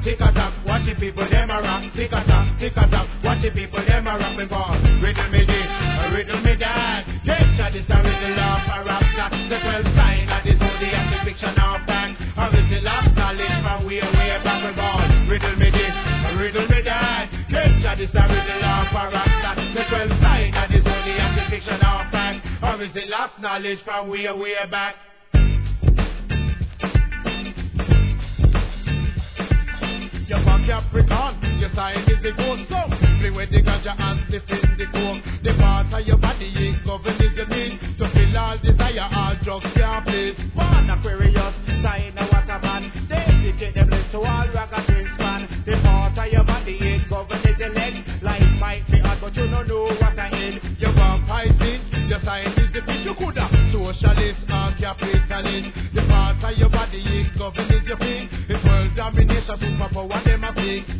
tick a tock. Watch the people them a rock. Tick a tock. Watch the people them a rock. Because riddle me this, riddle me that. Get this a riddle of a rasta. The 12 sign of the zodiac, the fiction of fact. Original of knowledge from way back about. Riddle me this, riddle me that. Get this a riddle of a rasta. The 12 sign of the zodiac, the fiction of fact. Original of knowledge from way back. Your back Capricorn, your sign is the goat. So, play with the ganja and sniff in the coke. The part of your body is governed is your need. To fill all desire, all drugs can't please. Born Aquarius, sign a waterman. Dedicate them lips to all ragamuffins fan. The part of your body is governed is your leg. Life might be hard, but you don't know what I in. Your back Pisces, your sign is the fish. You could have socialist and capitalist. The part of your body is governed is your feet. It's world domination, superpower, them a big.